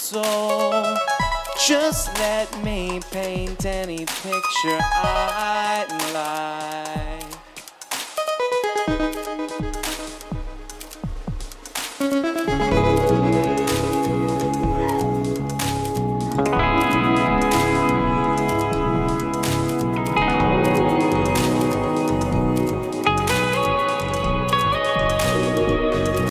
soul. Just let me paint any picture I'd like.